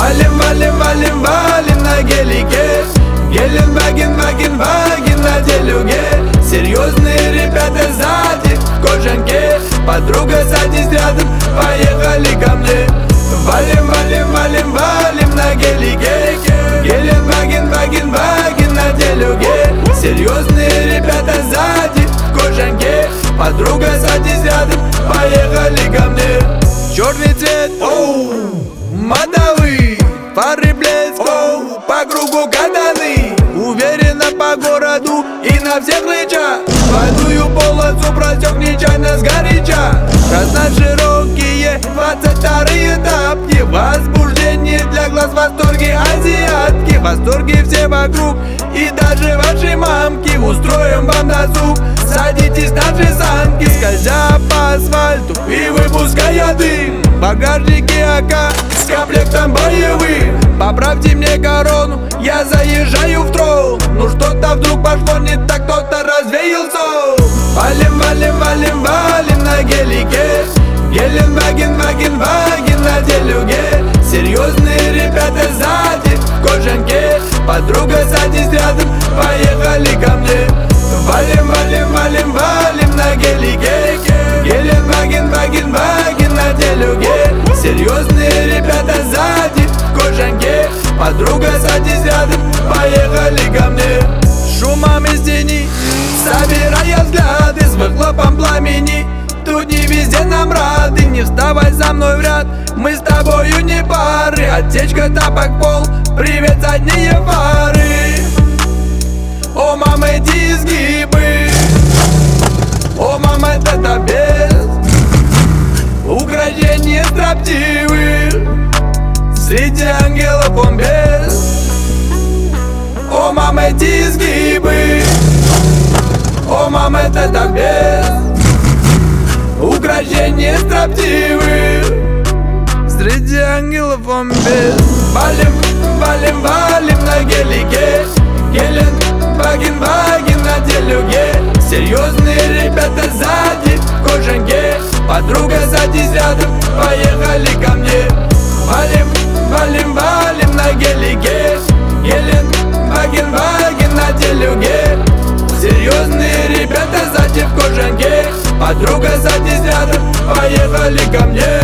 Валим, валим, валим, валим на гелике. Геленваген, ваген, ваген на делюге. Серьезные ребята сзади в кожанке. Подруга садись рядом, поехали ко мне. Валим, валим, валим, валим на гелике. Геленваген, ваген, ваген на делюге. Серьезные ребята сзади в кожанке. Подруга садись рядом, поехали ко мне. Черный цвет, мотовый, фары блеск, по кругу катаны. Уверенно по городу и на всех рычаг. Двойную полосу просек нечаянно сгоряча. Красно-широкие 22-е тапки. Возбуждение для глаз, восторги азиатки. Восторги все вокруг и даже ваши мамки. Устроим вам досуг, садитесь наши санки. Скользя по асфальту и выпуская дым. В багажнике АК с комплектом боевым. Поправьте мне корону, я заезжаю в трон. Ну что-то вдруг пошло не так, кто-то развеял сон. Валим, валим, валим, валим на гелике. Геленваген, ваген, ваген на делюге. Серьезные ребята сзади в кожанке. Подруга садись рядом, поехали ко мне. Валим, валим, валим, валим на гелике. Геленваген, ваген, ваген на делюге. Серьезные ребята сзади в кожанке. Подруга садись рядом, поехали ко мне. Шумом из тени, собирая взгляды, с выхлопом пламени. Тут не везде нам рады, не вставай за мной в ряд. Мы с тобою не пары, отсечка, тапок, пол. Привет, задние фары. О, мама, эти изгибы. О, мама, это без украшения строптивых. Среди ангелов он без. О, мама, эти изгибы. О, мама, это без украшения строптивых. Среди ангелов он без. Валим, валим, валим на гелике. Геленваген, ваген на делюге. Серьезные ребята сзади в кожанке. Подруга садись рядом, поехали ко мне. Валим, валим, валим на гелике. Геленваген, ваген на делюге. Серьезные ребята сзади в кожанке. Подруга садись рядом, поехали ко мне.